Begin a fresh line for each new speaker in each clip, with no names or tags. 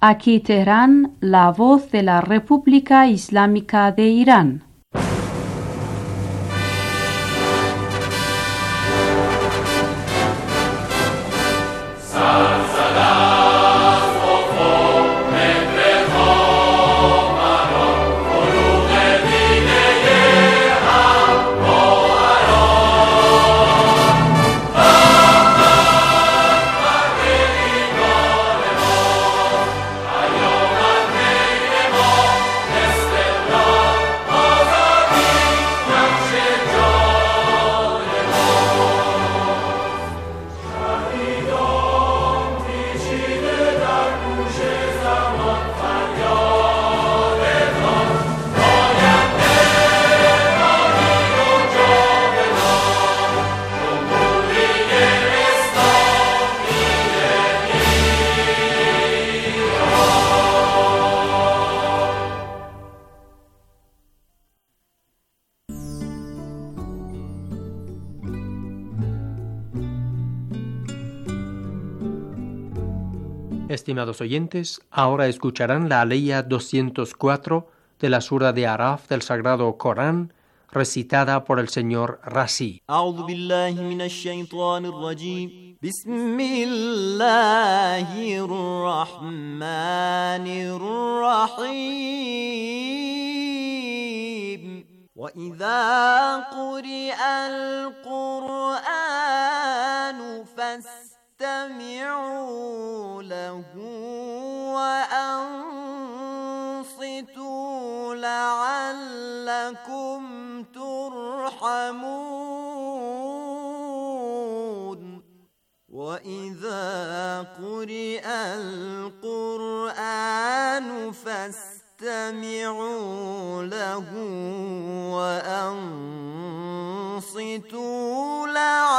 Aquí Teherán, la voz de la República Islámica de Irán.
Estimados oyentes, ahora escucharán la aleya 204 de la sura de Araf del Sagrado Corán, recitada por el señor Razi.
A'udhu billahi minash shaitanir rajim. Bismillahir rahmanir rahim. Wa idha quri'al Qur'anu فاستمعوا له وأنصتوا لعلكم ترحمون وإذا قرئ القرآن فاستمعوا له وأنصتوا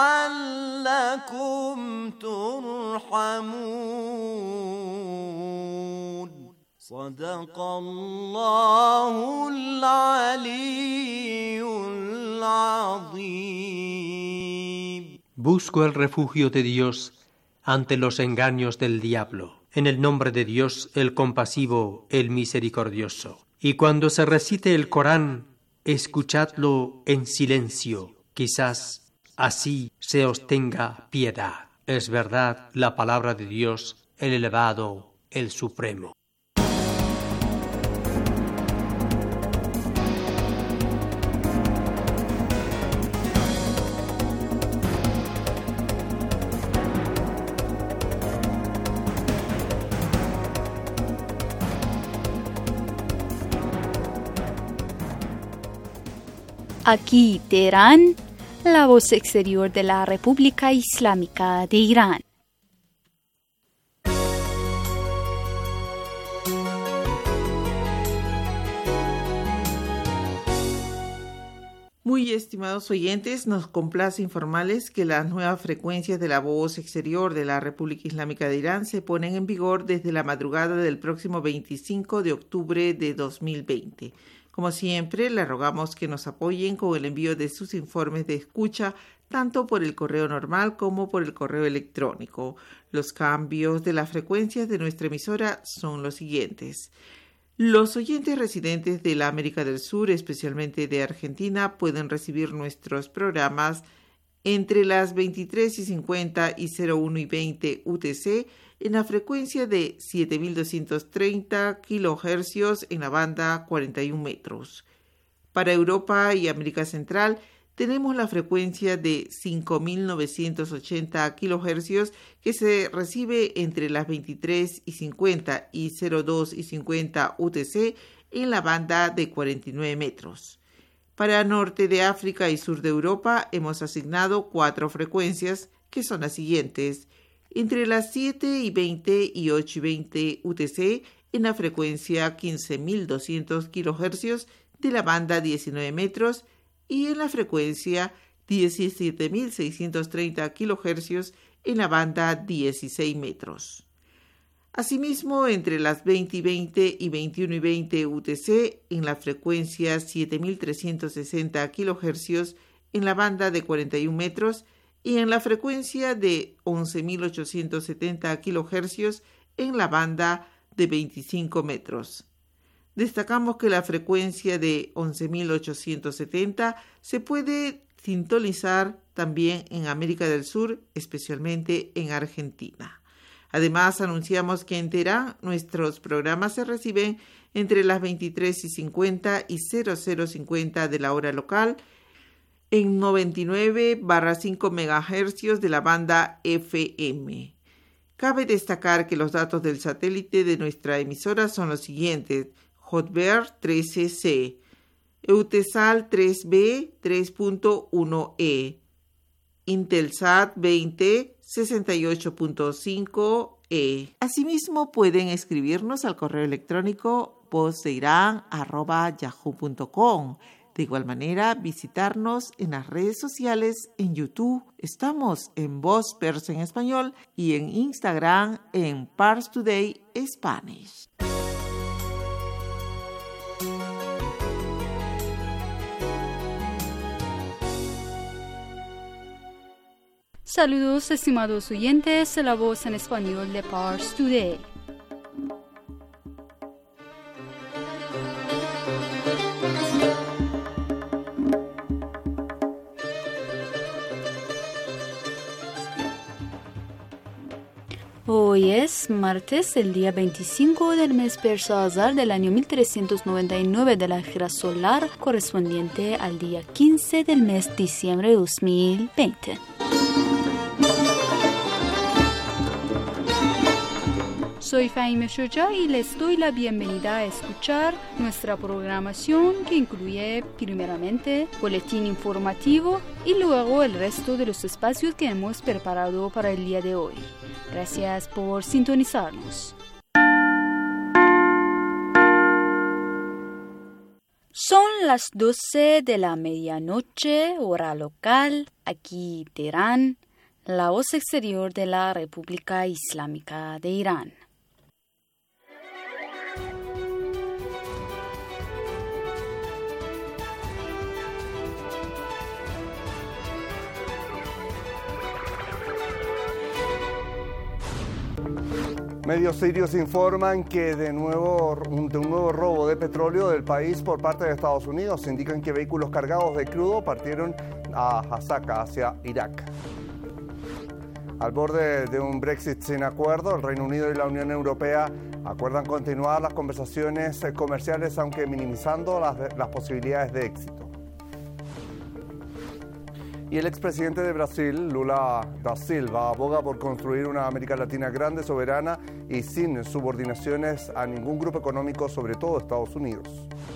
لعلكم ترحمون صدق الله العلي العظيم.
Busco el refugio de Dios ante los engaños del diablo. En el nombre de Dios, el compasivo, el misericordioso. Y cuando se recite el Corán, escuchadlo en silencio. Quizás así se os tenga piedad. Es verdad la palabra de Dios, el elevado, el supremo.
Aquí Teherán, la voz exterior de la República Islámica de Irán.
Muy estimados oyentes, nos complace informarles que las nuevas frecuencias de la voz exterior de la República Islámica de Irán se ponen en vigor desde la madrugada del próximo 25 de octubre de 2020. Como siempre, le rogamos que nos apoyen con el envío de sus informes de escucha, tanto por el correo normal como por el correo electrónico. Los cambios de las frecuencias de nuestra emisora son los siguientes. Los oyentes residentes de la América del Sur, especialmente de Argentina, pueden recibir nuestros programas entre las 23:50 y 01:20 UTC en la frecuencia de 7.230 kHz en la banda 41 metros. Para Europa y América Central tenemos la frecuencia de 5.980 kHz que se recibe entre las 23:50 y 02:50 UTC en la banda de 49 metros. Para Norte de África y Sur de Europa hemos asignado 4 frecuencias que son las siguientes: entre las 7:20 y 8:20 UTC en la frecuencia 15.200 kHz de la banda 19 metros y en la frecuencia 17.630 kHz en la banda 16 metros. Asimismo, entre las 20:20 y 21:20 UTC en la frecuencia 7.360 kHz en la banda de 41 metros y en la frecuencia de 11.870 kHz en la banda de 25 metros. Destacamos que la frecuencia de 11.870 se puede sintonizar también en América del Sur, especialmente en Argentina. Además, anunciamos que en Teherán nuestros programas se reciben entre las 23:50 y 00:50 de la hora local en 99/5 MHz de la banda FM. Cabe destacar que los datos del satélite de nuestra emisora son los siguientes: Hotbird 13C, Eutelsat 3B 3.1E, Intelsat 20 68.5E. Asimismo, pueden escribirnos al correo electrónico vozdeiran@yahoo.com. De igual manera, visitarnos en las redes sociales, en YouTube. Estamos en Voz Persa en Español y en Instagram en Pars Today Spanish.
Saludos, estimados oyentes de la Voz en Español de Pars Today. Hoy es martes, el día 25 del mes persa Azar del año 1399 de la Era Solar, correspondiente al día 15 del mes diciembre de 2020. Soy Fahime Shoja y les doy la bienvenida a escuchar nuestra programación que incluye primeramente boletín informativo y luego el resto de los espacios que hemos preparado para el día de hoy. Gracias por sintonizarnos. Son las 12 de la medianoche, hora local, aquí Teherán, la voz exterior de la República Islámica de Irán.
Medios sirios informan que de un nuevo robo de petróleo del país por parte de Estados Unidos. Indican que vehículos cargados de crudo partieron a Hasaka, hacia Irak. Al borde de un Brexit sin acuerdo, el Reino Unido y la Unión Europea acuerdan continuar las conversaciones comerciales, aunque minimizando las posibilidades de éxito. Y el expresidente de Brasil, Lula da Silva, aboga por construir una América Latina grande, soberana y sin subordinaciones a ningún grupo económico, sobre todo Estados Unidos.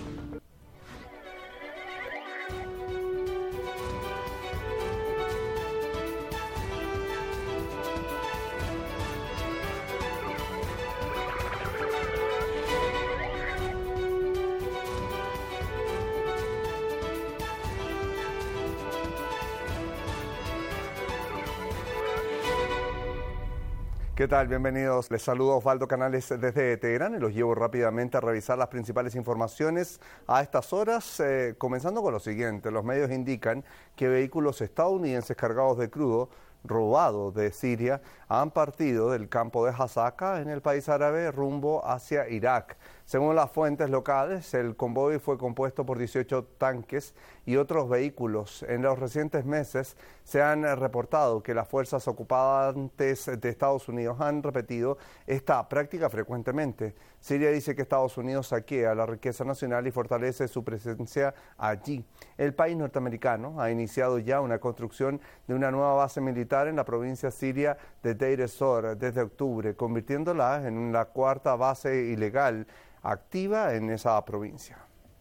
¿Qué tal? Bienvenidos. Les saludo Osvaldo Canales desde Teherán y los llevo rápidamente a revisar las principales informaciones a estas horas, comenzando con lo siguiente. Los medios indican que vehículos estadounidenses cargados de crudo robados de Siria han partido del campo de Hasaka en el país árabe rumbo hacia Irak. Según las fuentes locales, el convoy fue compuesto por 18 tanques y otros vehículos. En los recientes meses se han reportado que las fuerzas ocupantes de Estados Unidos han repetido esta práctica frecuentemente. Siria dice que Estados Unidos saquea la riqueza nacional y fortalece su presencia allí. El país norteamericano ha iniciado ya una construcción de una nueva base militar en la provincia siria de Deir ez-Zor desde octubre, convirtiéndola en la cuarta base ilegal activa en esa provincia.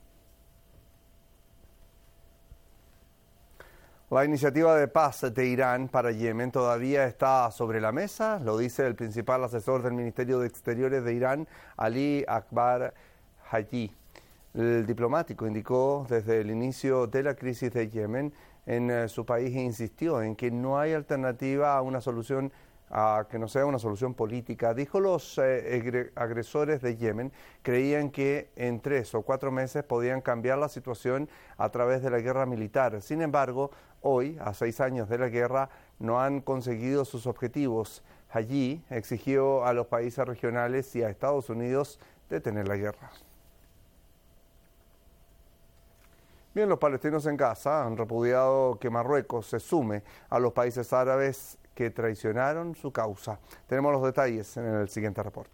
La iniciativa de paz de Irán para Yemen todavía está sobre la mesa, lo dice el principal asesor del Ministerio de Exteriores de Irán, Ali Akbar Haji. El diplomático indicó desde el inicio de la crisis de Yemen en su país e insistió en que no hay alternativa a una solución que no sea una solución política. Dijo los agresores de Yemen creían que en 3 o 4 meses podían cambiar la situación a través de la guerra militar. Sin embargo, hoy, a 6 años de la guerra, no han conseguido sus objetivos. Allí exigió a los países regionales y a Estados Unidos detener la guerra. Bien, los palestinos en Gaza han repudiado que Marruecos se sume a los países árabes que traicionaron su causa. Tenemos los detalles en el siguiente reporte.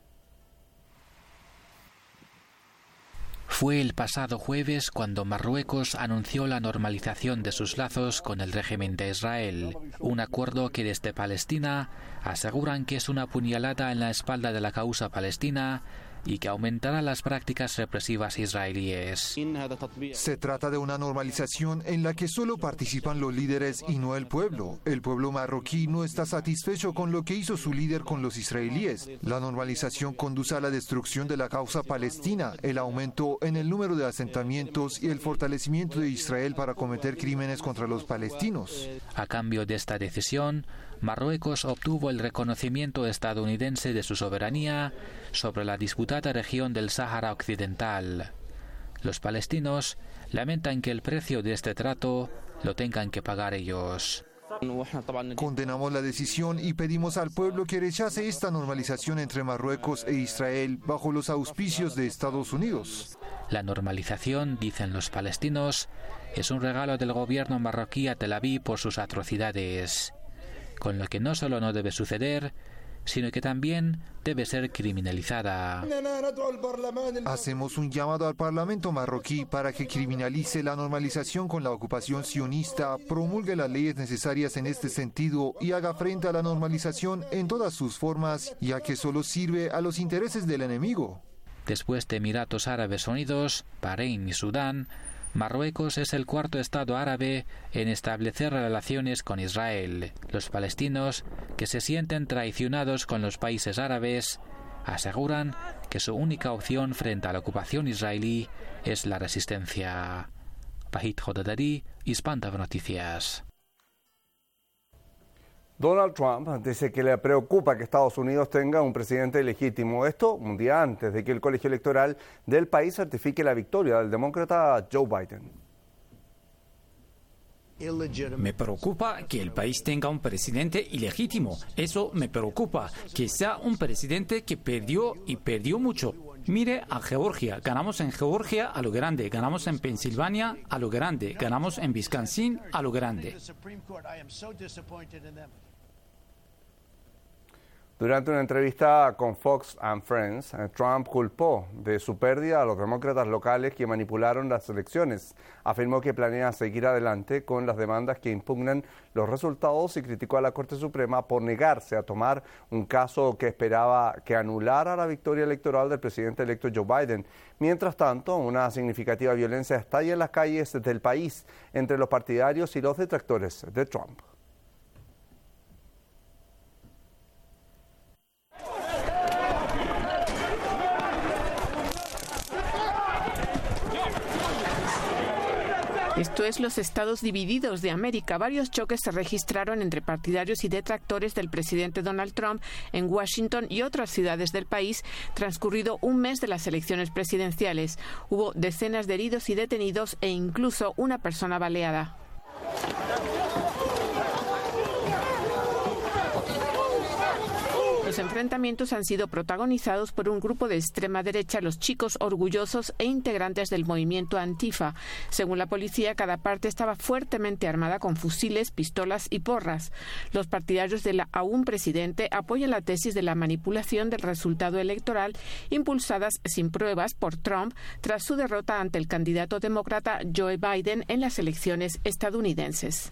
Fue el pasado jueves cuando Marruecos anunció la normalización de sus lazos con el régimen de Israel, un acuerdo que desde Palestina aseguran que es una puñalada en la espalda de la causa palestina y que aumentará las prácticas represivas israelíes.
Se trata de una normalización en la que solo participan los líderes y no el pueblo. El pueblo marroquí no está satisfecho con lo que hizo su líder con los israelíes. La normalización conduce a la destrucción de la causa palestina, el aumento en el número de asentamientos y el fortalecimiento de Israel para cometer crímenes contra los palestinos.
A cambio de esta decisión, Marruecos obtuvo el reconocimiento estadounidense de su soberanía sobre la disputada región del Sáhara Occidental. Los palestinos lamentan que el precio de este trato lo tengan que pagar ellos.
Condenamos la decisión y pedimos al pueblo que rechace esta normalización entre Marruecos e Israel bajo los auspicios de Estados Unidos.
La normalización, dicen los palestinos, es un regalo del gobierno marroquí a Tel Aviv por sus atrocidades, con lo que no solo no debe suceder, sino que también debe ser criminalizada.
Hacemos un llamado al Parlamento marroquí para que criminalice la normalización con la ocupación sionista, promulgue las leyes necesarias en este sentido y haga frente a la normalización en todas sus formas, ya que solo sirve a los intereses del enemigo.
Después de Emiratos Árabes Unidos, Bahrein y Sudán, Marruecos es el cuarto estado árabe en establecer relaciones con Israel. Los palestinos, que se sienten traicionados con los países árabes, aseguran que su única opción frente a la ocupación israelí es la resistencia. Pahit Jodadari, Hispan-TV Noticias.
Donald Trump dice que le preocupa que Estados Unidos tenga un presidente ilegítimo. Esto un día antes de que el colegio electoral del país certifique la victoria del demócrata Joe Biden.
Me preocupa que el país tenga un presidente ilegítimo. Eso me preocupa, que sea un presidente que perdió y perdió mucho. Mire a Georgia, ganamos en Georgia a lo grande, ganamos en Pensilvania a lo grande, ganamos en Wisconsin a lo grande.
Durante una entrevista con Fox and Friends, Trump culpó de su pérdida a los demócratas locales que manipularon las elecciones. Afirmó que planea seguir adelante con las demandas que impugnan los resultados y criticó a la Corte Suprema por negarse a tomar un caso que esperaba que anulara la victoria electoral del presidente electo Joe Biden. Mientras tanto, una significativa violencia estalla en las calles del país entre los partidarios y los detractores de Trump.
Esto es los Estados Divididos de América. Varios choques se registraron entre partidarios y detractores del presidente Donald Trump en Washington y otras ciudades del país, transcurrido un mes de las elecciones presidenciales. Hubo decenas de heridos y detenidos e incluso una persona baleada. Los enfrentamientos han sido protagonizados por un grupo de extrema derecha, los Chicos Orgullosos, e integrantes del movimiento Antifa. Según la policía, cada parte estaba fuertemente armada con fusiles, pistolas y porras. Los partidarios del aún presidente apoyan la tesis de la manipulación del resultado electoral, impulsadas sin pruebas por Trump tras su derrota ante el candidato demócrata Joe Biden en las elecciones estadounidenses.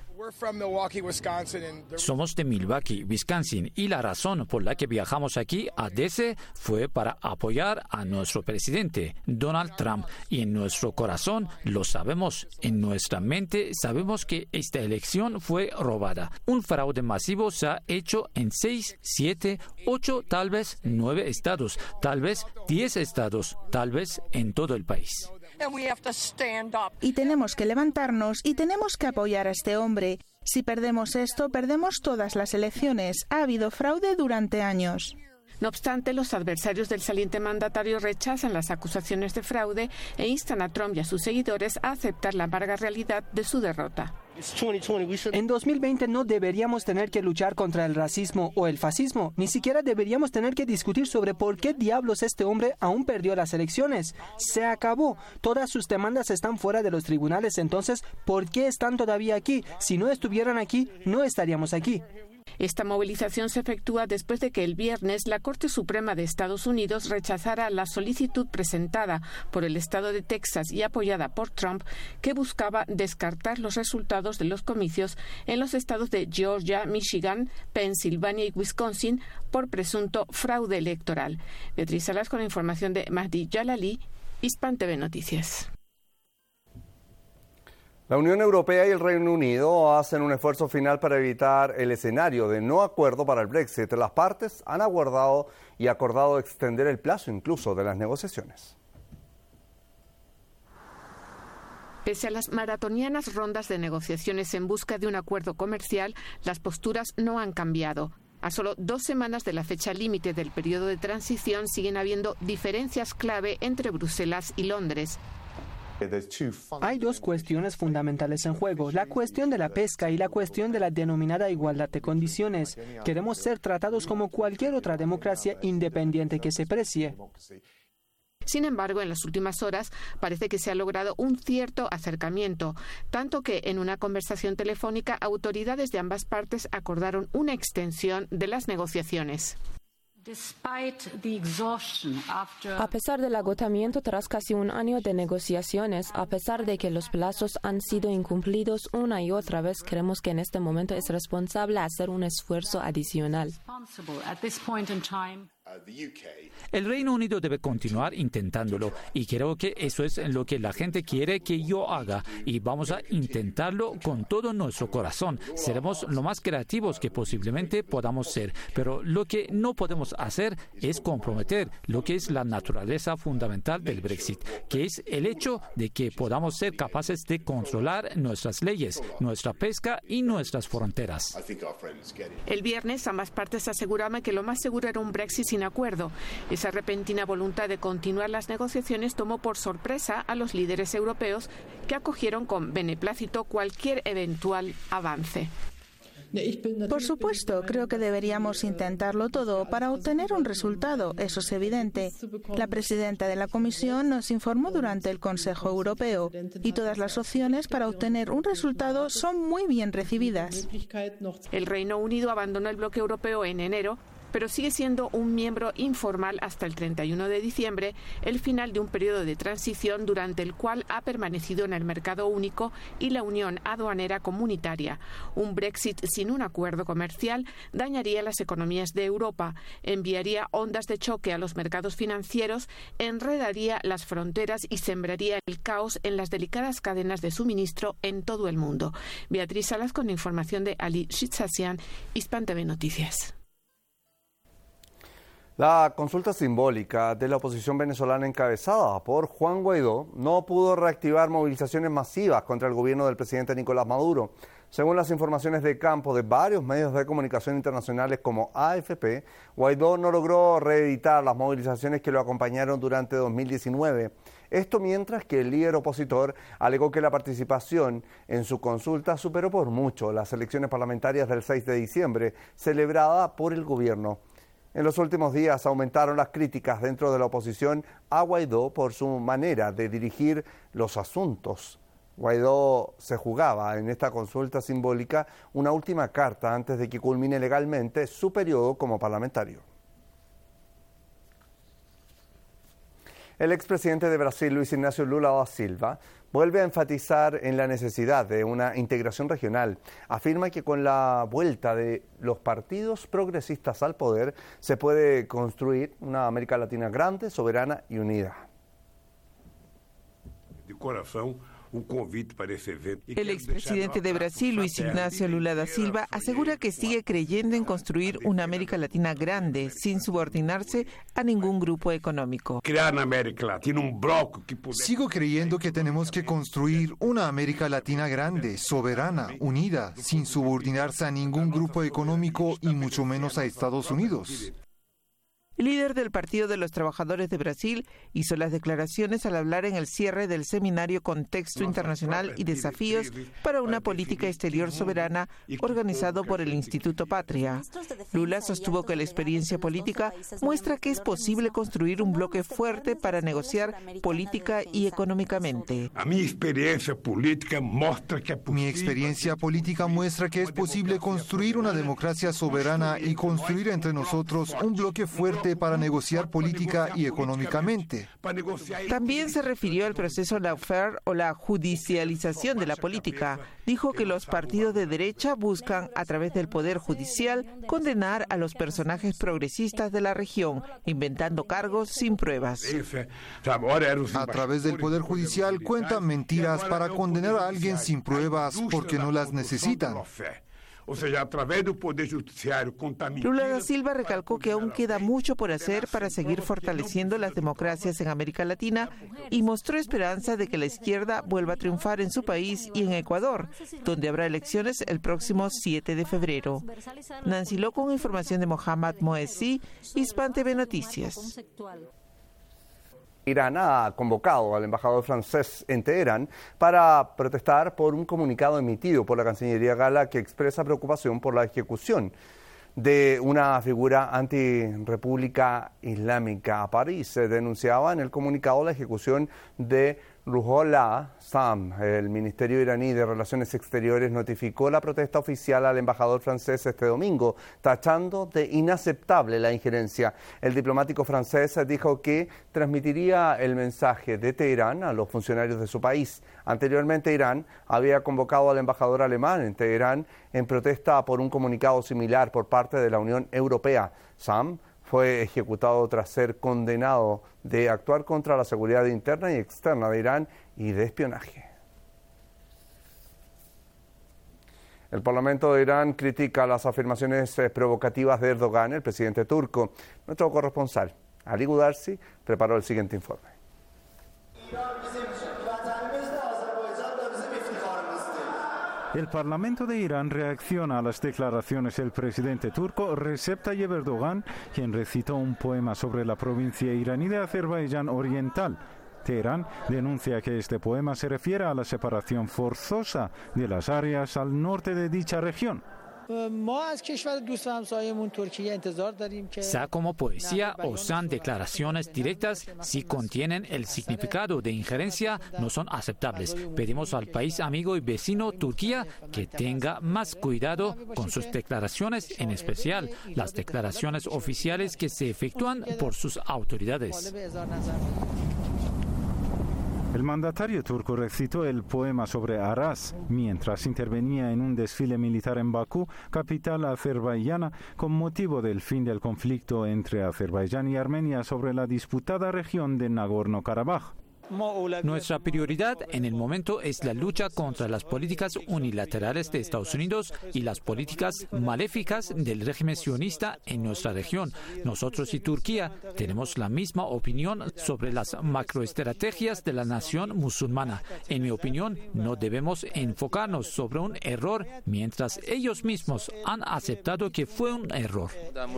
Somos de Milwaukee, Wisconsin, y la razón por la que viajamos aquí a DC fue para apoyar a nuestro presidente, Donald Trump, y en nuestro corazón lo sabemos, en nuestra mente sabemos que esta elección fue robada. Un fraude masivo se ha hecho en 6, 7, 8, tal vez 9 estados, tal vez 10 estados, tal vez en todo el país.
Y tenemos que levantarnos y tenemos que apoyar a este hombre. Si perdemos esto, perdemos todas las elecciones. Ha habido fraude durante años.
No obstante, los adversarios del saliente mandatario rechazan las acusaciones de fraude e instan a Trump y a sus seguidores a aceptar la amarga realidad de su derrota.
En 2020 no deberíamos tener que luchar contra el racismo o el fascismo. Ni siquiera deberíamos tener que discutir sobre por qué diablos este hombre aún perdió las elecciones. Se acabó. Todas sus demandas están fuera de los tribunales. Entonces, ¿por qué están todavía aquí? Si no estuvieran aquí, no estaríamos aquí.
Esta movilización se efectúa después de que el viernes la Corte Suprema de Estados Unidos rechazara la solicitud presentada por el estado de Texas y apoyada por Trump, que buscaba descartar los resultados de los comicios en los estados de Georgia, Michigan, Pensilvania y Wisconsin por presunto fraude electoral. Beatriz Salas con la información de Mahdi Jalali, Hispan TV Noticias.
La Unión Europea y el Reino Unido hacen un esfuerzo final para evitar el escenario de no acuerdo para el Brexit. Las partes han aguardado y acordado extender el plazo incluso de las negociaciones.
Pese a las maratonianas rondas de negociaciones en busca de un acuerdo comercial, las posturas no han cambiado. A solo 2 semanas de la fecha límite del periodo de transición siguen habiendo diferencias clave entre Bruselas y Londres.
Hay 2 cuestiones fundamentales en juego, la cuestión de la pesca y la cuestión de la denominada igualdad de condiciones. Queremos ser tratados como cualquier otra democracia independiente que se precie.
Sin embargo, en las últimas horas parece que se ha logrado un cierto acercamiento, tanto que en una conversación telefónica autoridades de ambas partes acordaron una extensión de las negociaciones.
A pesar del agotamiento tras casi un año de negociaciones, a pesar de que los plazos han sido incumplidos una y otra vez, creemos que en este momento es responsable hacer un esfuerzo adicional.
El Reino Unido debe continuar intentándolo y creo que eso es lo que la gente quiere que yo haga y vamos a intentarlo con todo nuestro corazón. Seremos lo más creativos que posiblemente podamos ser, pero lo que no podemos hacer es comprometer lo que es la naturaleza fundamental del Brexit, que es el hecho de que podamos ser capaces de controlar nuestras leyes, nuestra pesca y nuestras fronteras.
El viernes ambas partes aseguraban que lo más seguro era un Brexit sin acuerdo. Esa repentina voluntad de continuar las negociaciones tomó por sorpresa a los líderes europeos, que acogieron con beneplácito cualquier eventual avance.
Por supuesto, creo que deberíamos intentarlo todo para obtener un resultado, eso es evidente. La presidenta de la Comisión nos informó durante el Consejo Europeo y todas las opciones para obtener un resultado son muy bien recibidas.
El Reino Unido abandonó el bloque europeo en enero, pero sigue siendo un miembro informal hasta el 31 de diciembre, el final de un periodo de transición durante el cual ha permanecido en el mercado único y la Unión Aduanera Comunitaria. Un Brexit sin un acuerdo comercial dañaría las economías de Europa, enviaría ondas de choque a los mercados financieros, enredaría las fronteras y sembraría el caos en las delicadas cadenas de suministro en todo el mundo. Beatriz Salas con información de Ali Shitsazian, Hispan TV Noticias.
La consulta simbólica de la oposición venezolana encabezada por Juan Guaidó no pudo reactivar movilizaciones masivas contra el gobierno del presidente Nicolás Maduro. Según las informaciones de campo de varios medios de comunicación internacionales como AFP, Guaidó no logró reeditar las movilizaciones que lo acompañaron durante 2019. Esto mientras que el líder opositor alegó que la participación en su consulta superó por mucho las elecciones parlamentarias del 6 de diciembre, celebrada por el gobierno. En los últimos días aumentaron las críticas dentro de la oposición a Guaidó por su manera de dirigir los asuntos. Guaidó se jugaba en esta consulta simbólica una última carta antes de que culmine legalmente su periodo como parlamentario. El expresidente de Brasil, Luis Ignacio Lula da Silva, vuelve a enfatizar en la necesidad de una integración regional. Afirma que con la vuelta de los partidos progresistas al poder se puede construir una América Latina grande, soberana y unida.
De corazón, un convite para ese evento.
El expresidente de Brasil, Luis Ignacio Lula da Silva, asegura que sigue creyendo en construir una América Latina grande, sin subordinarse a ningún grupo económico.
Crear en América Latina un bloque que pueda...
Sigo creyendo que tenemos que construir una América Latina grande, soberana, unida, sin subordinarse a ningún grupo económico y mucho menos a Estados Unidos.
El líder del Partido de los Trabajadores de Brasil hizo las declaraciones al hablar en el cierre del seminario Contexto Internacional y Desafíos para una Política Exterior Soberana organizado por el Instituto Patria. Lula sostuvo que la experiencia política muestra que es posible construir un bloque fuerte para negociar política y económicamente.
Mi experiencia política muestra que es posible construir una democracia soberana y construir entre nosotros un bloque fuerte para negociar política y económicamente.
También se refirió al proceso lawfare o la judicialización de la política. Dijo que los partidos de derecha buscan, a través del Poder Judicial, condenar a los personajes progresistas de la región, inventando cargos sin pruebas.
A través del Poder Judicial cuentan mentiras para condenar a alguien sin pruebas porque no las necesitan.
Lula da Silva recalcó que aún queda mucho por hacer para seguir fortaleciendo las democracias en América Latina y mostró esperanza de que la izquierda vuelva a triunfar en su país y en Ecuador, donde habrá elecciones el próximo 7 de febrero. Nancy Lo con información de Mohammad Moesi, Hispan TV Noticias.
Irán ha convocado al embajador francés en Teherán para protestar por un comunicado emitido por la Cancillería gala que expresa preocupación por la ejecución de una figura antirrepública islámica. A París se denunciaba en el comunicado la ejecución de Ruhollah Sam. El Ministerio iraní de Relaciones Exteriores notificó la protesta oficial al embajador francés este domingo, tachando de inaceptable la injerencia. El diplomático francés dijo que transmitiría el mensaje de Teherán a los funcionarios de su país. Anteriormente, Irán había convocado al embajador alemán en Teherán en protesta por un comunicado similar por parte de la Unión Europea. Sam fue ejecutado tras ser condenado de actuar contra la seguridad interna y externa de Irán y de espionaje. El Parlamento de Irán critica las afirmaciones provocativas de Erdogan, el presidente turco. Nuestro corresponsal, Ali Gudarsi, preparó el siguiente informe.
El Parlamento de Irán reacciona a las declaraciones del presidente turco Recep Tayyip Erdogan, quien recitó un poema sobre la provincia iraní de Azerbaiyán Oriental. Teherán denuncia que este poema se refiere a la separación forzosa de las áreas al norte de dicha región.
Sea como poesía o sean declaraciones directas, si contienen el significado de injerencia, no son aceptables. Pedimos al país amigo y vecino Turquía que tenga más cuidado con sus declaraciones, en especial las declaraciones oficiales que se efectúan por sus autoridades.
El mandatario turco recitó el poema sobre Aras mientras intervenía en un desfile militar en Bakú, capital azerbaiyana, con motivo del fin del conflicto entre Azerbaiyán y Armenia sobre la disputada región de Nagorno-Karabaj.
Nuestra prioridad en el momento es la lucha contra las políticas unilaterales de Estados Unidos y las políticas maléficas del régimen sionista en nuestra región. Nosotros y Turquía tenemos la misma opinión sobre las macroestrategias de la nación musulmana. En mi opinión, no debemos enfocarnos sobre un error mientras ellos mismos han aceptado que fue un error.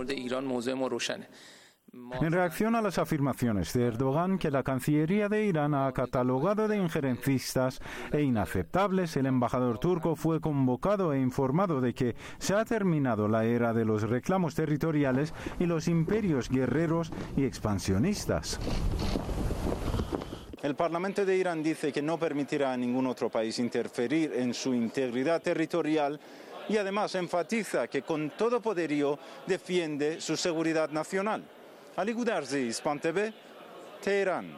En reacción a las afirmaciones de Erdogan que la Cancillería de Irán ha catalogado de injerencistas e inaceptables, el embajador turco fue convocado e informado de que se ha terminado la era de los reclamos territoriales y los imperios guerreros y expansionistas.
El Parlamento de Irán dice que no permitirá a ningún otro país interferir en su integridad territorial y además enfatiza que con todo poderío defiende su seguridad nacional. Ali Gudarsi, Hispan TV, Teherán.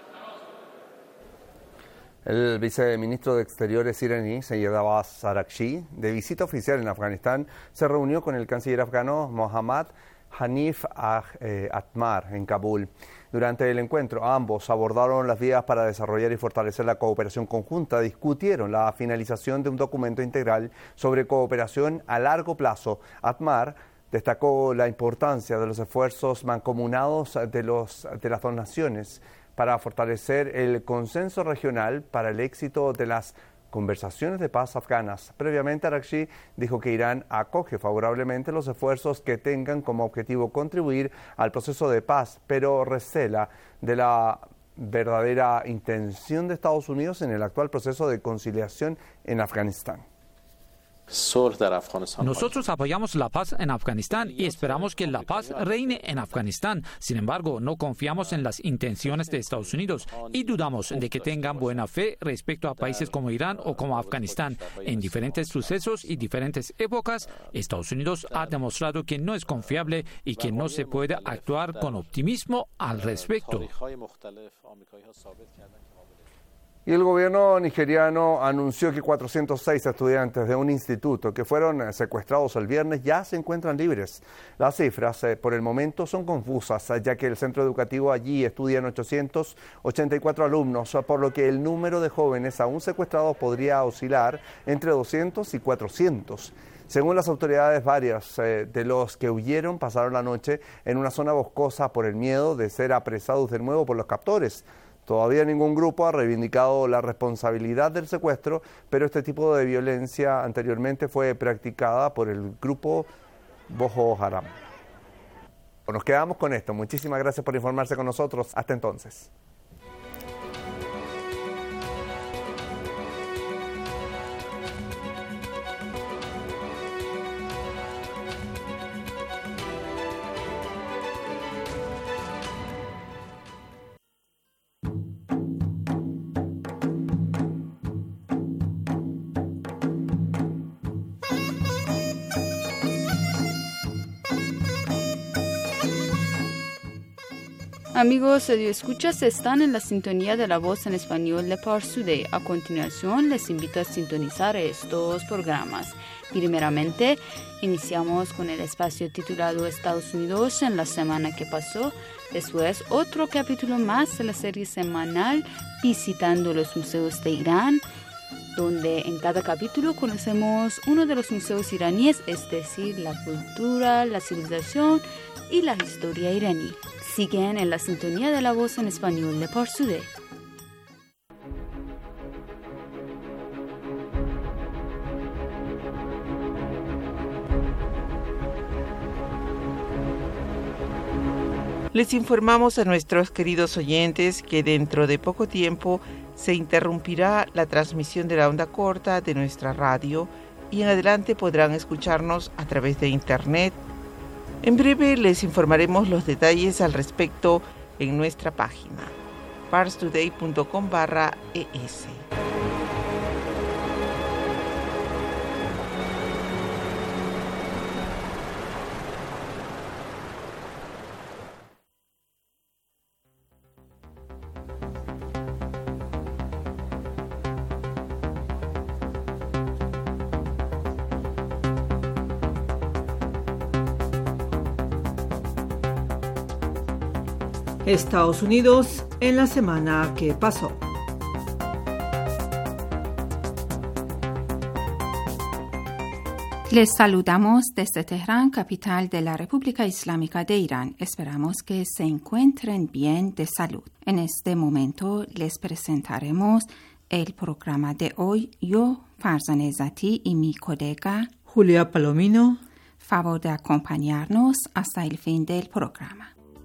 El viceministro de Exteriores iraní, Seyed Abbas Araghchi, de visita oficial en Afganistán, se reunió con el canciller afgano Mohammad Hanif Atmar en Kabul. Durante el encuentro, ambos abordaron las vías para desarrollar y fortalecer la cooperación conjunta, discutieron la finalización de un documento integral sobre cooperación a largo plazo. Atmar destacó la importancia de los esfuerzos mancomunados de las dos naciones para fortalecer el consenso regional para el éxito de las conversaciones de paz afganas. Previamente, Araghchi dijo que Irán acoge favorablemente los esfuerzos que tengan como objetivo contribuir al proceso de paz, pero recela de la verdadera intención de Estados Unidos en el actual proceso de conciliación en Afganistán.
Nosotros apoyamos la paz en Afganistán y esperamos que la paz reine en Afganistán. Sin embargo, no confiamos en las intenciones de Estados Unidos y dudamos de que tengan buena fe respecto a países como Irán o como Afganistán. En diferentes sucesos y diferentes épocas, Estados Unidos ha demostrado que no es confiable y que no se puede actuar con optimismo al respecto.
Y el gobierno nigeriano anunció que 406 estudiantes de un instituto que fueron secuestrados el viernes ya se encuentran libres. Las cifras por el momento son confusas, ya que el centro educativo allí estudian 884 alumnos, por lo que el número de jóvenes aún secuestrados podría oscilar entre 200 y 400. Según las autoridades, varios de los que huyeron pasaron la noche en una zona boscosa por el miedo de ser apresados de nuevo por los captores. Todavía ningún grupo ha reivindicado la responsabilidad del secuestro, pero este tipo de violencia anteriormente fue practicada por el grupo Boko Haram. Nos quedamos con esto. Muchísimas gracias por informarse con nosotros. Hasta entonces.
Amigos radioescuchas, están en la sintonía de la voz en español de Pars Today. A continuación, les invito a sintonizar estos programas. Primeramente, iniciamos con el espacio titulado Estados Unidos en la semana que pasó. Después, otro capítulo más de la serie semanal Visitando los Museos de Irán, donde en cada capítulo conocemos uno de los museos iraníes, es decir, la cultura, la civilización y la historia iraní. Siguen en la sintonía de la voz en español de Pars Today.
Les informamos a nuestros queridos oyentes que dentro de poco tiempo se interrumpirá la transmisión de la onda corta de nuestra radio y en adelante podrán escucharnos a través de Internet. En breve les informaremos los detalles al respecto en nuestra página parstoday.com/es.
Estados Unidos en la semana que pasó.
Les saludamos desde Teherán, capital de la República Islámica de Irán. Esperamos que se encuentren bien de salud. En este momento les presentaremos el programa de hoy. Yo, Farzaneh Zati, y mi colega
Julia Palomino.
Favor de acompañarnos hasta el fin del programa.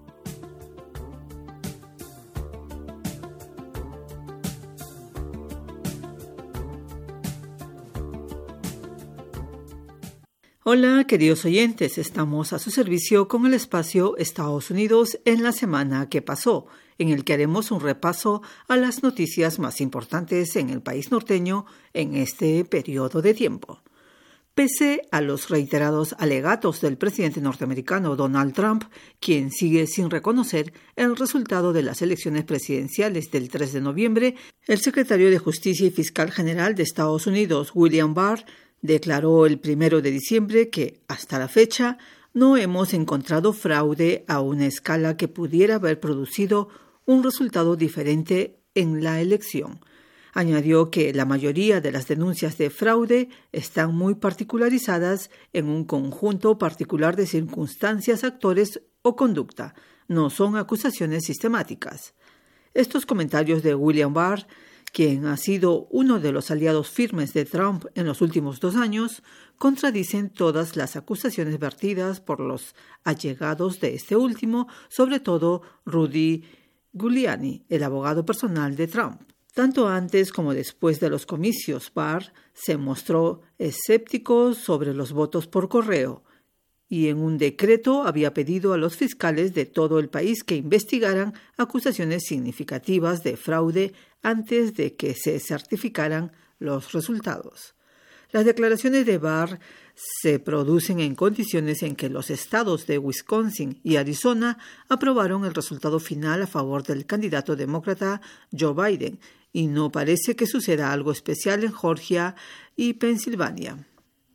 Hola, queridos oyentes, estamos a su servicio con el espacio Estados Unidos en la semana que pasó, en el que haremos un repaso a las noticias más importantes en el país norteño en este periodo de tiempo. Pese a los reiterados alegatos del presidente norteamericano Donald Trump, quien sigue sin reconocer el resultado de las elecciones presidenciales del 3 de noviembre, el secretario de Justicia y Fiscal General de Estados Unidos, William Barr, declaró el 1 de diciembre que, hasta la fecha, no hemos encontrado fraude a una escala que pudiera haber producido un resultado diferente en la elección. Añadió que la mayoría de las denuncias de fraude están muy particularizadas en un conjunto particular de circunstancias, actores o conducta. No son acusaciones sistemáticas. Estos comentarios de William Barr, quien ha sido uno de los aliados firmes de Trump en los últimos 2 años, contradicen todas las acusaciones vertidas por los allegados de este último, sobre todo Rudy Giuliani, el abogado personal de Trump. Tanto antes como después de los comicios, Barr se mostró escéptico sobre los votos por correo y en un decreto había pedido a los fiscales de todo el país que investigaran acusaciones significativas de fraude antes de que se certificaran los resultados. Las declaraciones de Barr se producen en condiciones en que los estados de Wisconsin y Arizona aprobaron el resultado final a favor del candidato demócrata Joe Biden, y no parece que suceda algo especial en Georgia y Pensilvania.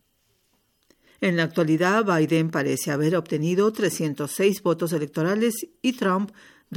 En la actualidad, Biden parece haber obtenido 306 votos electorales y Trump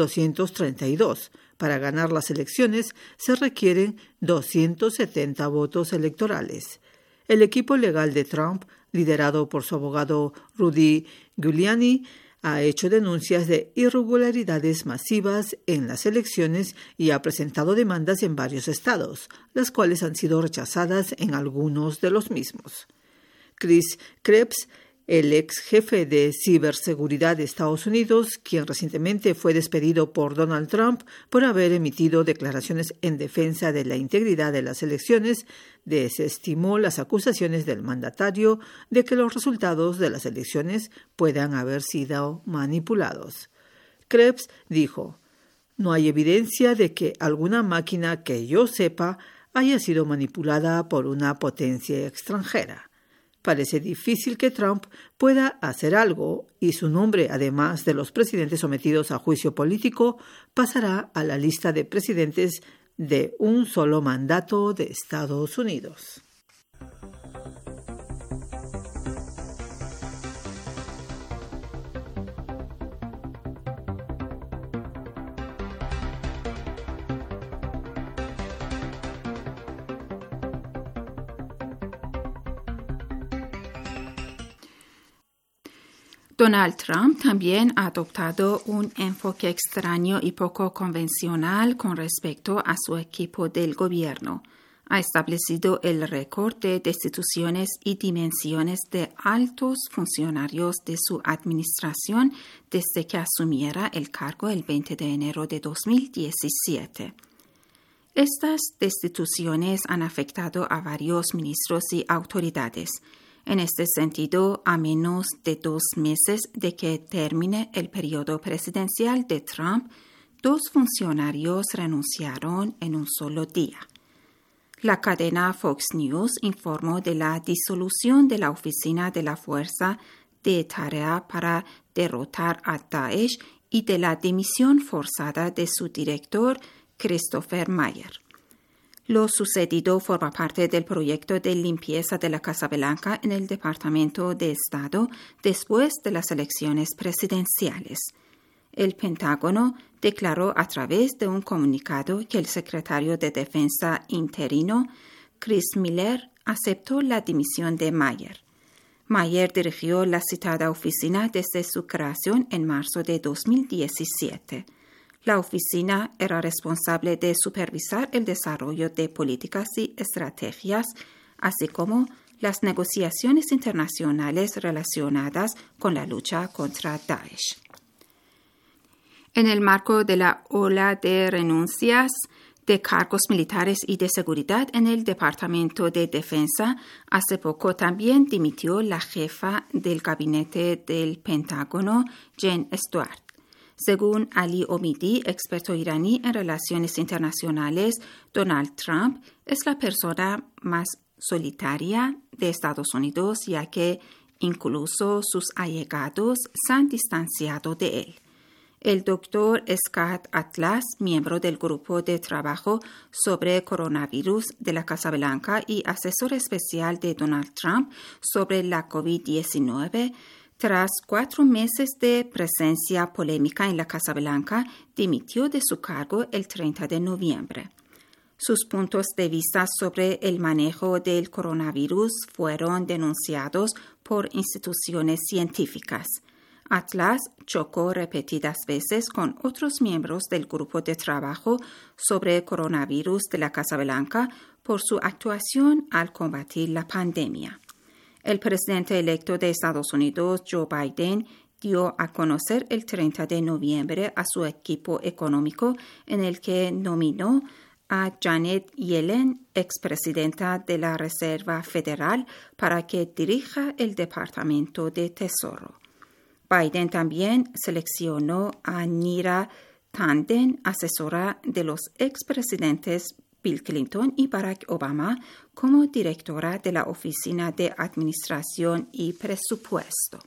232. Para ganar las elecciones se requieren 270 votos electorales. El equipo legal de Trump, liderado por su abogado Rudy Giuliani, ha hecho denuncias de irregularidades masivas en las elecciones y ha presentado demandas en varios estados, las cuales han sido rechazadas en algunos de los mismos. Chris Krebs, el ex jefe de ciberseguridad de Estados Unidos, quien recientemente fue despedido por Donald Trump por haber emitido declaraciones en defensa de la integridad de las elecciones, desestimó las acusaciones del mandatario de que los resultados de las elecciones puedan haber sido manipulados. Krebs dijo: "No hay evidencia de que alguna máquina que yo sepa haya sido manipulada por una potencia extranjera. Parece difícil que Trump pueda hacer algo y su nombre, además de los presidentes sometidos a juicio político, pasará a la lista de presidentes de un solo mandato de Estados Unidos".
Donald Trump también ha adoptado un enfoque extraño y poco convencional con respecto a su equipo del gobierno. Ha establecido el récord de destituciones y dimensiones de altos funcionarios de su administración desde que asumiera el cargo el 20 de enero de 2017. Estas destituciones han afectado a varios ministros y autoridades. En este sentido, a menos de 2 meses de que termine el periodo presidencial de Trump, 2 funcionarios renunciaron en un solo día. La cadena Fox News informó de la disolución de la Oficina de la Fuerza de Tarea para derrotar a Daesh y de la dimisión forzada de su director, Christopher Meyer. Lo sucedido forma parte del proyecto de limpieza de la Casa Blanca en el Departamento de Estado después de las elecciones presidenciales. El Pentágono declaró a través de un comunicado que el secretario de Defensa interino, Chris Miller, aceptó la dimisión de Meyer. Meyer dirigió la citada oficina desde su creación en marzo de 2017. La oficina era responsable de supervisar el desarrollo de políticas y estrategias, así como las negociaciones internacionales relacionadas con la lucha contra Daesh. En el marco de la ola de renuncias de cargos militares y de seguridad en el Departamento de Defensa, hace poco también dimitió la jefa del gabinete del Pentágono, Jen Stewart. Según Ali Omidi, experto iraní en relaciones internacionales, Donald Trump es la persona más solitaria de Estados Unidos, ya que incluso sus allegados se han distanciado de él. El doctor Scott Atlas, miembro del Grupo de Trabajo sobre Coronavirus de la Casa Blanca y asesor especial de Donald Trump sobre la COVID-19, tras 4 meses de presencia polémica en la Casa Blanca, dimitió de su cargo el 30 de noviembre. Sus puntos de vista sobre el manejo del coronavirus fueron denunciados por instituciones científicas. Atlas chocó repetidas veces con otros miembros del grupo de trabajo sobre coronavirus de la Casa Blanca por su actuación al combatir la pandemia. El presidente electo de Estados Unidos, Joe Biden, dio a conocer el 30 de noviembre a su equipo económico en el que nominó a Janet Yellen, expresidenta de la Reserva Federal, para que dirija el Departamento de Tesoro. Biden también seleccionó a Neera Tanden, asesora de los expresidentes Bill Clinton y Barack Obama, como directora de la Oficina de Administración y Presupuesto.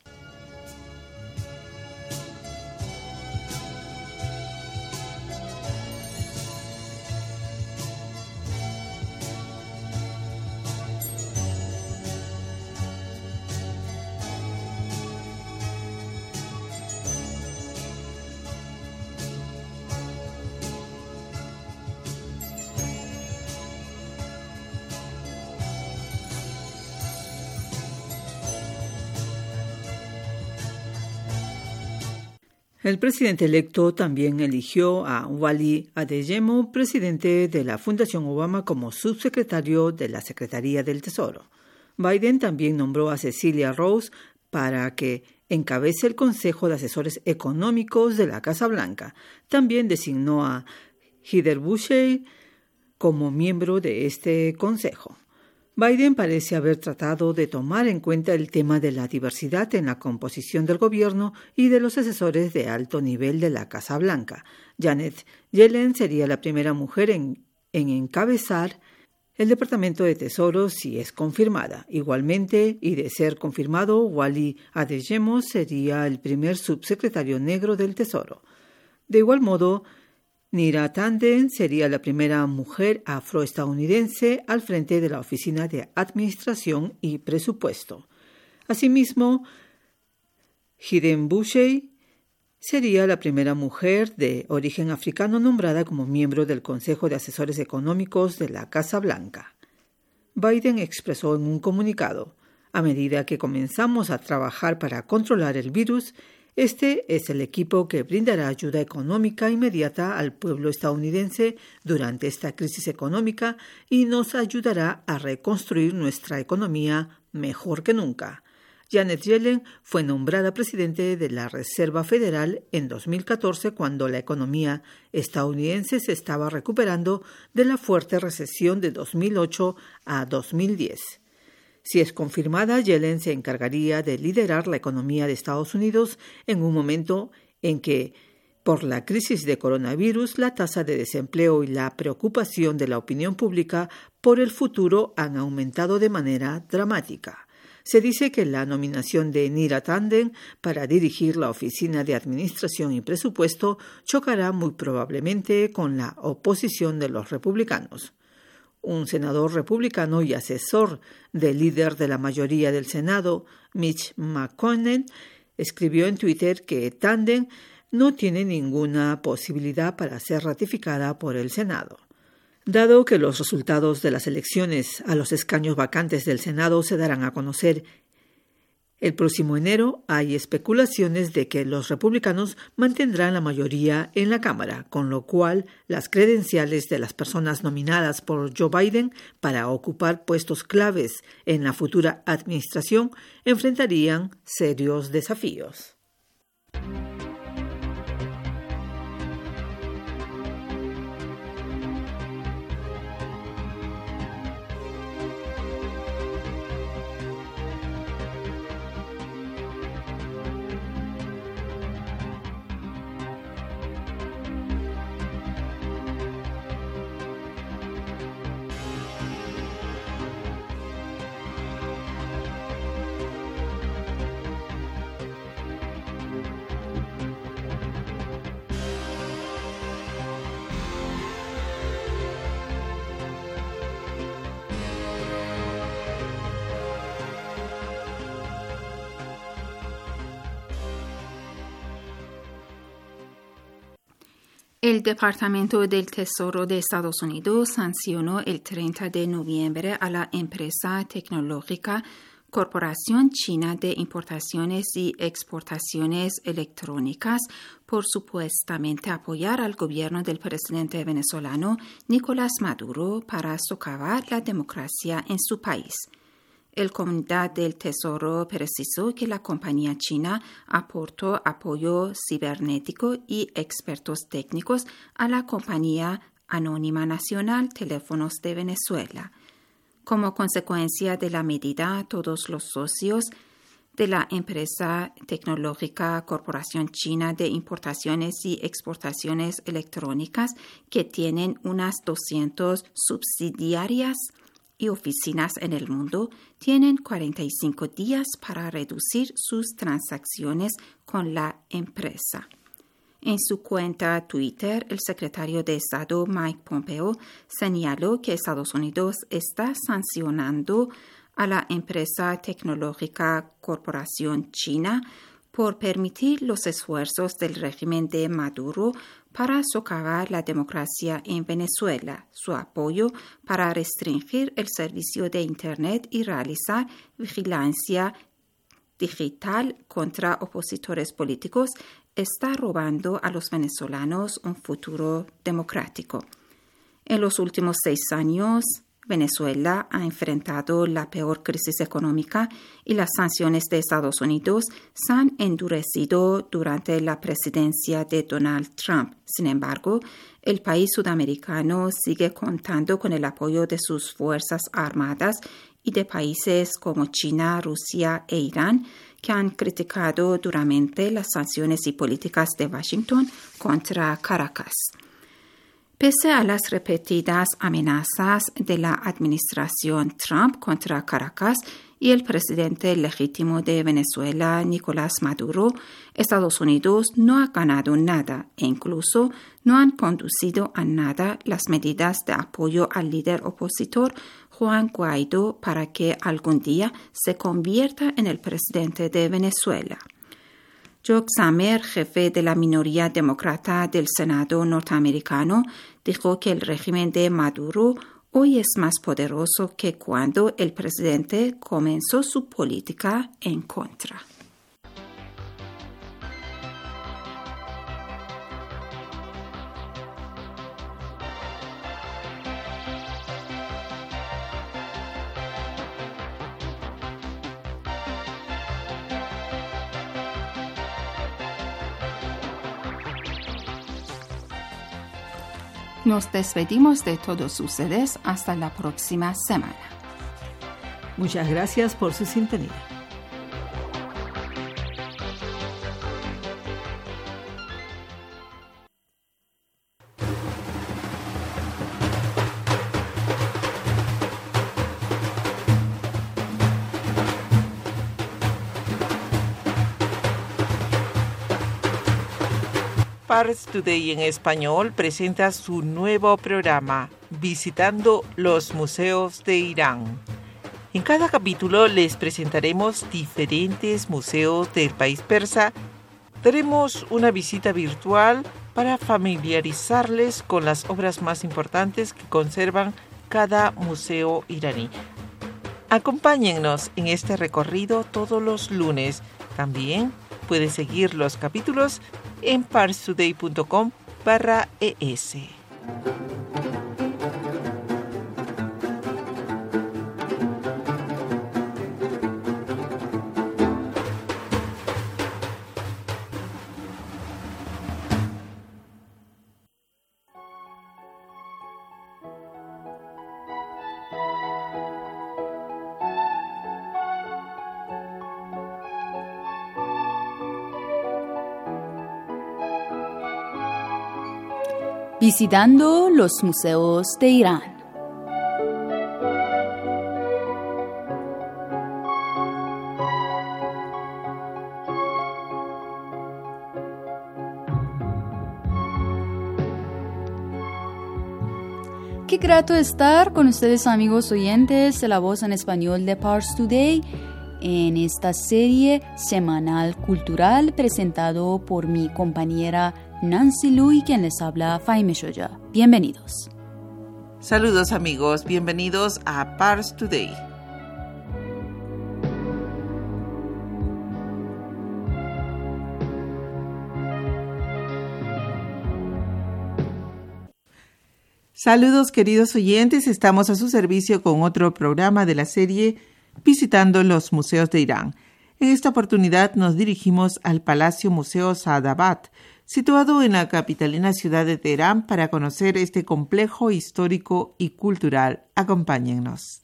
El presidente electo también eligió a Wally Adeyemo, presidente de la Fundación Obama, como subsecretario de la Secretaría del Tesoro. Biden también nombró a Cecilia Rose para que encabece el Consejo de Asesores Económicos de la Casa Blanca. También designó a Heather Bushey como miembro de este consejo. Biden parece haber tratado de tomar en cuenta el tema de la diversidad en la composición del gobierno y de los asesores de alto nivel de la Casa Blanca. Janet Yellen sería la primera mujer en encabezar el Departamento de Tesoro si es confirmada. Igualmente, y de ser confirmado, Wally Adeyemo sería el primer subsecretario negro del Tesoro. De igual modo, Neera Tanden sería la primera mujer afroestadounidense al frente de la Oficina de Administración y Presupuesto. Asimismo, Heather Bushey sería la primera mujer de origen africano nombrada como miembro del Consejo de Asesores Económicos de la Casa Blanca. Biden expresó en un comunicado: a medida que comenzamos a trabajar para controlar el virus, este es el equipo que brindará ayuda económica inmediata al pueblo estadounidense durante esta crisis económica y nos ayudará a reconstruir nuestra economía mejor que nunca. Janet Yellen fue nombrada presidente de la Reserva Federal en 2014 cuando la economía estadounidense se estaba recuperando de la fuerte recesión de 2008 a 2010. Si es confirmada, Yellen se encargaría de liderar la economía de Estados Unidos en un momento en que, por la crisis de coronavirus, la tasa de desempleo y la preocupación de la opinión pública por el futuro han aumentado de manera dramática. Se dice que la nominación de Neera Tanden para dirigir la Oficina de Administración y Presupuesto chocará muy probablemente con la oposición de los republicanos. Un senador republicano y asesor del líder de la mayoría del Senado, Mitch McConnell, escribió en Twitter que Tanden no tiene ninguna posibilidad para ser ratificada por el Senado. Dado que los resultados de las elecciones a los escaños vacantes del Senado se darán a conocer el próximo enero, hay especulaciones de que los republicanos mantendrán la mayoría en la Cámara, con lo cual las credenciales de las personas nominadas por Joe Biden para ocupar puestos claves en la futura administración enfrentarían serios desafíos.
El Departamento del Tesoro de Estados Unidos sancionó el 30 de noviembre a la empresa tecnológica Corporación China de Importaciones y Exportaciones Electrónicas por supuestamente apoyar al gobierno del presidente venezolano Nicolás Maduro para socavar la democracia en su país. El Comunidad del Tesoro precisó que la compañía china aportó apoyo cibernético y expertos técnicos a la compañía Anónima Nacional Teléfonos de Venezuela. Como consecuencia de la medida, todos los socios de la empresa tecnológica Corporación China de Importaciones y Exportaciones Electrónicas, que tienen unas 200 subsidiarias y oficinas en el mundo, tienen 45 días para reducir sus transacciones con la empresa. En su cuenta Twitter, el secretario de Estado Mike Pompeo señaló que Estados Unidos está sancionando a la empresa tecnológica Corporación China por permitir los esfuerzos del régimen de Maduro para socavar la democracia en Venezuela, su apoyo para restringir el servicio de Internet y realizar vigilancia digital contra opositores políticos está robando a los venezolanos un futuro democrático. En los últimos 6 años, Venezuela ha enfrentado la peor crisis económica y las sanciones de Estados Unidos se han endurecido durante la presidencia de Donald Trump. Sin embargo, el país sudamericano sigue contando con el apoyo de sus fuerzas armadas y de países como China, Rusia e Irán, que han criticado duramente las sanciones y políticas de Washington contra Caracas. Pese a las repetidas amenazas de la administración Trump contra Caracas y el presidente legítimo de Venezuela, Nicolás Maduro, Estados Unidos no ha ganado nada e incluso no han conducido a nada las medidas de apoyo al líder opositor Juan Guaidó para que algún día se convierta en el presidente de Venezuela. Chuck Schumer, jefe de la minoría demócrata del Senado norteamericano, dijo que el régimen de Maduro hoy es más poderoso que cuando el presidente comenzó su política en contra. Nos despedimos de todos ustedes hasta la próxima semana.
Muchas gracias por su sintonía.
Pars Today en español presenta su nuevo programa, Visitando los Museos de Irán. En cada capítulo les presentaremos diferentes museos del país persa. Daremos una visita virtual para familiarizarles con las obras más importantes que conservan cada museo iraní. Acompáñennos en este recorrido todos los lunes. También pueden seguir los capítulos en parstoday.com/es.
Visitando los museos de Irán. Qué grato estar con ustedes, amigos oyentes de La Voz en Español de Pars Today, en esta serie semanal cultural presentado por mi compañera Nancy Lu y quien les habla Fahime Shoya. Bienvenidos.
Saludos amigos, bienvenidos a Pars Today. Saludos queridos oyentes, estamos a su servicio con otro programa de la serie Visitando los Museos de Irán. En esta oportunidad nos dirigimos al Palacio Museo Saadabad, situado en la capitalina ciudad de Teherán, para conocer este complejo histórico y cultural. Acompáñennos.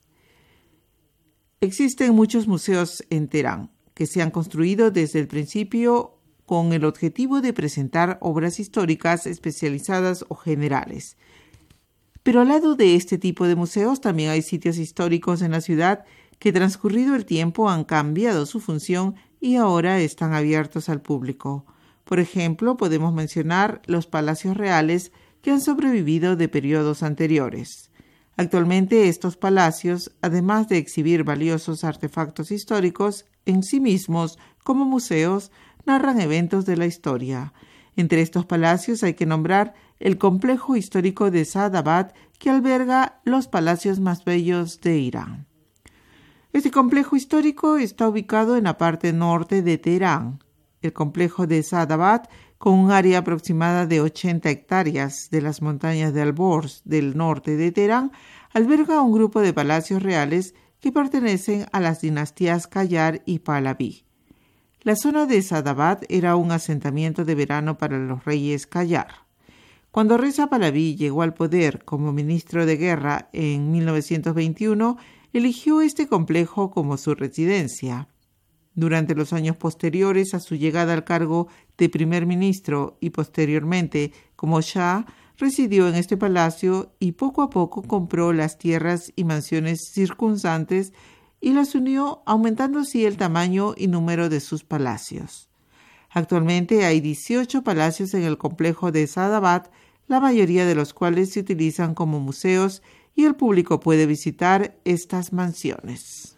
Existen muchos museos en Teherán que se han construido desde el principio con el objetivo de presentar obras históricas especializadas o generales. Pero al lado de este tipo de museos también hay sitios históricos en la ciudad que transcurrido el tiempo han cambiado su función y ahora están abiertos al público. Por ejemplo, podemos mencionar los palacios reales que han sobrevivido de periodos anteriores. Actualmente estos palacios, además de exhibir valiosos artefactos históricos, en sí mismos, como museos, narran eventos de la historia. Entre estos palacios hay que nombrar el complejo histórico de Saadabad, que alberga los palacios más bellos de Irán. Este complejo histórico está ubicado en la parte norte de Teherán. El complejo de Saadabad, con un área aproximada de 80 hectáreas de las montañas de Alborz del norte de Teherán, alberga un grupo de palacios reales que pertenecen a las dinastías Qajar y Pahlaví. La zona de Saadabad era un asentamiento de verano para los reyes Qajar. Cuando Reza Pahlaví llegó al poder como ministro de guerra en 1921, eligió este complejo como su residencia. Durante los años posteriores a su llegada al cargo de primer ministro y posteriormente como Shah, residió en este palacio y poco a poco compró las tierras y mansiones circundantes y las unió, aumentando así el tamaño y número de sus palacios. Actualmente hay 18 palacios en el complejo de Saadabad, la mayoría de los cuales se utilizan como museos y el público puede visitar estas mansiones.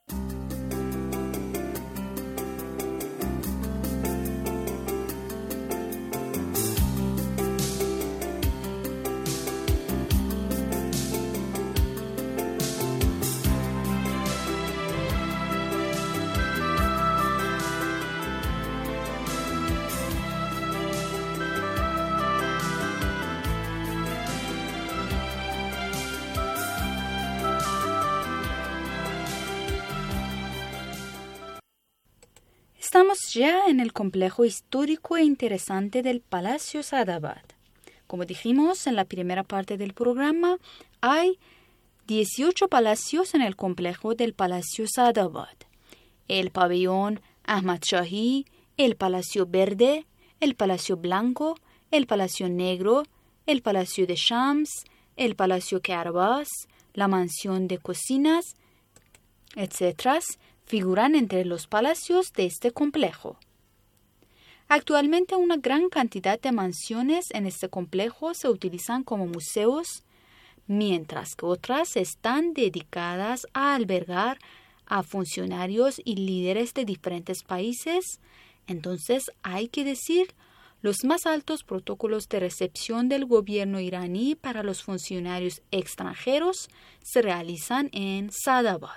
Estamos ya en el complejo histórico e interesante del Palacio Saadabad. Como dijimos en la primera parte del programa, hay 18 palacios en el complejo del Palacio Saadabad. El pabellón Ahmad Shahi, el Palacio Verde, el Palacio Blanco, el Palacio Negro, el Palacio de Shams, el Palacio Kerbas, la Mansión de Cocinas, etc., figuran entre los palacios de este complejo. Actualmente una gran cantidad de mansiones en este complejo se utilizan como museos, mientras que otras están dedicadas a albergar a funcionarios y líderes de diferentes países. Entonces hay que decir, los más altos protocolos de recepción del gobierno iraní para los funcionarios extranjeros se realizan en Saadabad.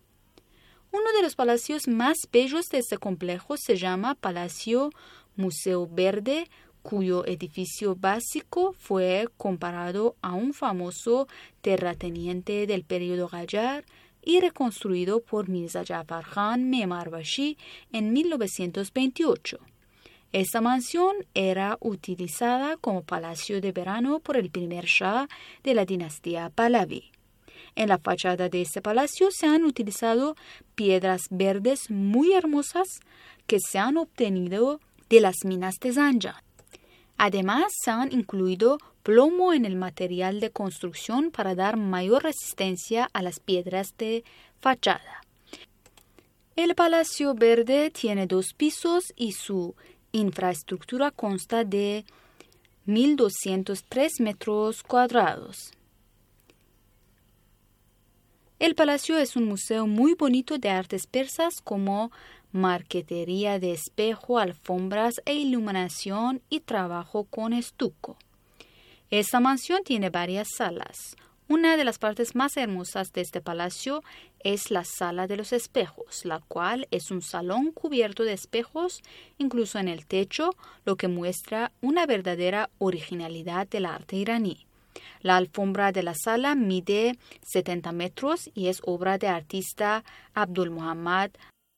Uno de los palacios más bellos de este complejo se llama Palacio Museo Verde, cuyo edificio básico fue comparado a un famoso terrateniente del periodo Qajar y reconstruido por Mirza Jafar Khan Memarbashi en 1928. Esta mansión era utilizada como palacio de verano por el primer Shah de la dinastía Pahlaví. En la fachada de este palacio se han utilizado piedras verdes muy hermosas que se han obtenido de las minas de Zanjan. Además, se han incluido plomo en el material de construcción para dar mayor resistencia a las piedras de fachada. El Palacio Verde tiene 2 pisos y su infraestructura consta de 1.203 metros cuadrados. El palacio es un museo muy bonito de artes persas como marquetería de espejo, alfombras e iluminación y trabajo con estuco. Esta mansión tiene varias salas. Una de las partes más hermosas de este palacio es la Sala de los Espejos, la cual es un salón cubierto de espejos, incluso en el techo, lo que muestra una verdadera originalidad del arte iraní. La alfombra de la sala mide 70 metros y es obra de artista Abdul Muhammad.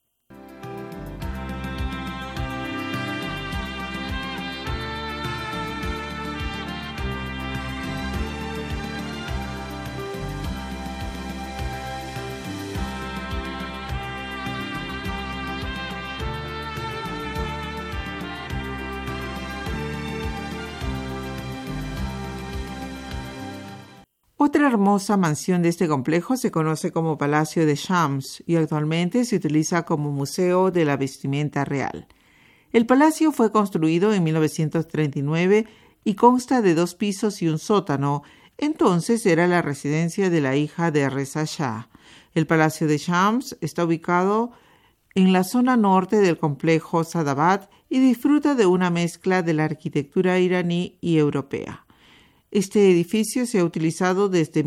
Otra hermosa mansión de este complejo se conoce como Palacio de Shams y actualmente se utiliza como Museo de la Vestimenta Real. El palacio fue construido en 1939 y consta de 2 pisos y un sótano. Entonces era la residencia de la hija de Reza Shah. El Palacio de Shams está ubicado en la zona norte del complejo Sadabad y disfruta de una mezcla de la arquitectura iraní y europea. Este edificio se ha utilizado desde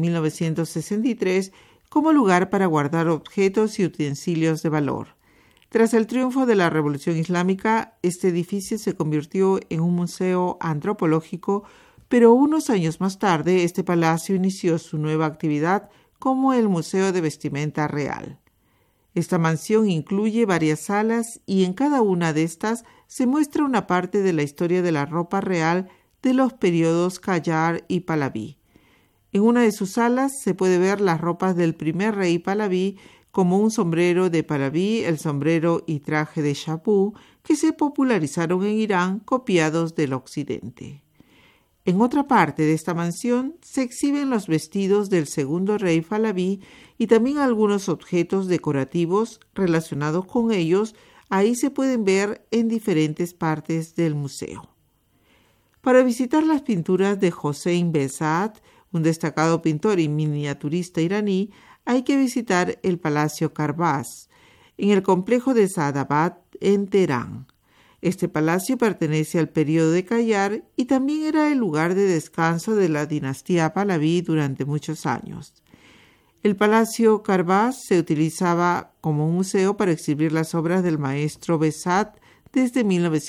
1963 como lugar para guardar objetos y utensilios de valor. Tras el triunfo de la Revolución Islámica, este edificio se convirtió en un museo antropológico, pero unos años más tarde este palacio inició su nueva actividad como el Museo de Vestimenta Real. Esta mansión incluye varias salas y en cada una de estas se muestra una parte de la historia de la ropa real de los periodos Qajar y Pahlaví. En una de sus salas se puede ver las ropas del primer rey Pahlaví, como un sombrero de Pahlaví, el sombrero y traje de Shapur, que se popularizaron en Irán, copiados del occidente. En otra parte de esta mansión se exhiben los vestidos del segundo rey Pahlaví y también algunos objetos decorativos relacionados con ellos. Ahí se pueden ver en diferentes partes del museo. Para visitar las pinturas de Hossein Behzad, un destacado pintor y miniaturista iraní, hay que visitar el Palacio Karbaz, en el complejo de Saadabad, en Teherán. Este palacio pertenece al período de Qajar y también era el lugar de descanso de la dinastía Pahlaví durante muchos años. El Palacio Karbaz se utilizaba como un museo para exhibir las obras del maestro Behzad desde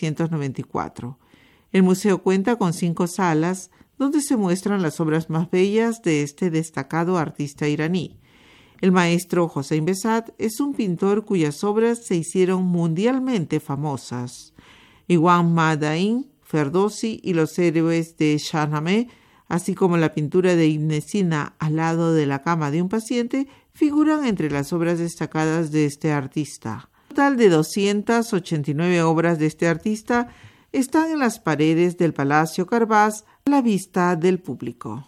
1994. El museo cuenta con 5 salas donde se muestran las obras más bellas de este destacado artista iraní. El maestro Hossein Behzad es un pintor cuyas obras se hicieron mundialmente famosas. Iwan Madain, Ferdowsi y los héroes de Shahnameh, así como la pintura de Ibn Sina al lado de la cama de un paciente, figuran entre las obras destacadas de este artista. Un total de 289 obras de este artista están en las paredes del Palacio Karbaz a la vista del público.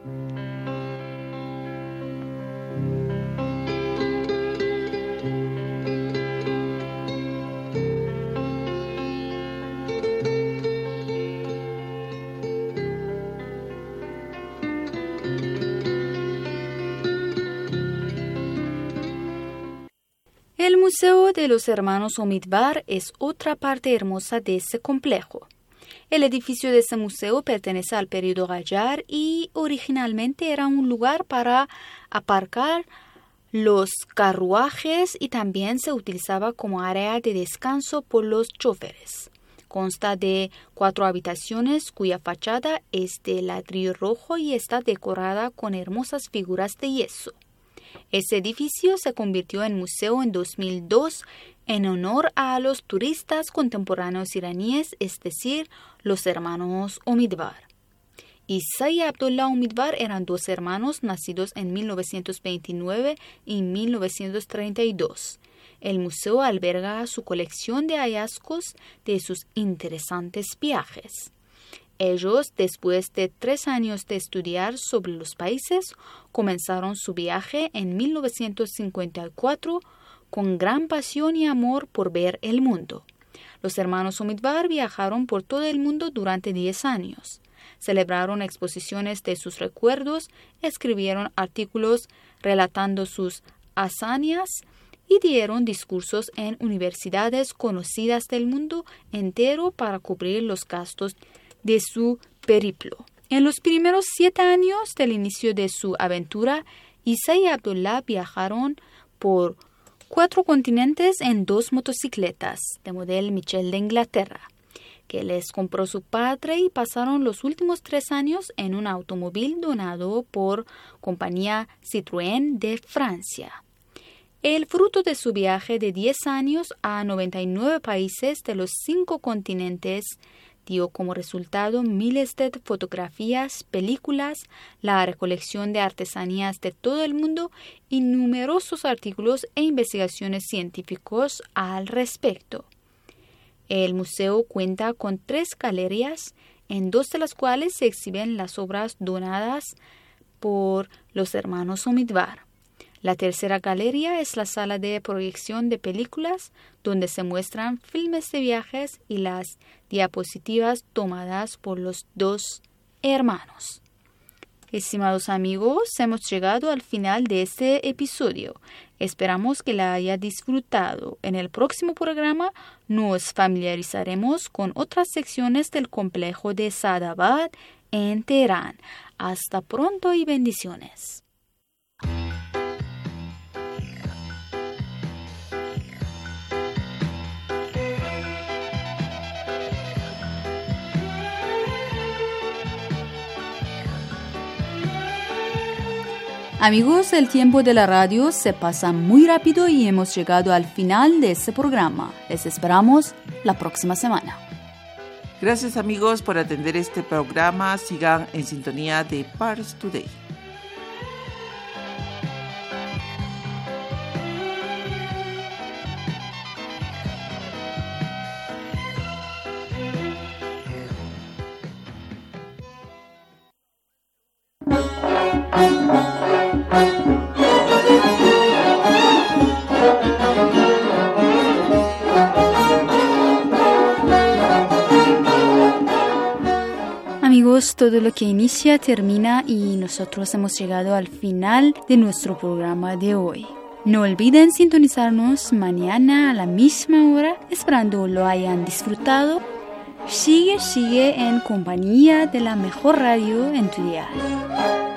El Museo de los Hermanos Omidbar es otra parte hermosa de ese complejo. El edificio de ese museo pertenece al período Qajar y originalmente era un lugar para aparcar los carruajes y también se utilizaba como área de descanso por los choferes. Consta de 4 habitaciones cuya fachada es de ladrillo rojo y está decorada con hermosas figuras de yeso. Ese edificio se convirtió en museo en 2002 en honor a los turistas contemporáneos iraníes, es decir, los hermanos Omidbar. Isa y Abdullah Omidbar eran 2 hermanos nacidos en 1929 y 1932. El museo alberga su colección de hallazgos de sus interesantes viajes. Ellos, después de 3 años de estudiar sobre los países, comenzaron su viaje en 1954 con gran pasión y amor por ver el mundo. Los hermanos Omidbar viajaron por todo el mundo durante 10 años. Celebraron exposiciones de sus recuerdos, escribieron artículos relatando sus hazañas y dieron discursos en universidades conocidas del mundo entero para cubrir los gastos de su periplo. En los primeros 7 años del inicio de su aventura, Isa y Abdullah viajaron por 4 continentes en 2 motocicletas de modelo Michel de Inglaterra. que les compró su padre y pasaron los últimos 3 años en un automóvil donado por compañía Citroën de Francia. El fruto de su viaje de 10 años a 99 países de los 5 continentes dio como resultado miles de fotografías, películas, la recolección de artesanías de todo el mundo y numerosos artículos e investigaciones científicos al respecto. El museo cuenta con 3 galerías, en 2 de las cuales se exhiben las obras donadas por los hermanos Omidbar. La tercera galería es la sala de proyección de películas, donde se muestran filmes de viajes y las diapositivas tomadas por los 2 hermanos. Estimados amigos, hemos llegado al final de este episodio. Esperamos que la haya disfrutado. En el próximo programa nos familiarizaremos con otras secciones del complejo de Saadabad en Teherán. Hasta pronto y bendiciones. Amigos, el tiempo de la radio se pasa muy rápido y hemos llegado al final de este programa. Les esperamos la próxima semana.
Gracias amigos por atender este programa. Sigan en sintonía de Pars Today.
Amigos, todo lo que inicia termina y nosotros hemos llegado al final de nuestro programa de hoy. No olviden sintonizarnos mañana a la misma hora, esperando lo hayan disfrutado. Sigue en compañía de la mejor radio en tu dial.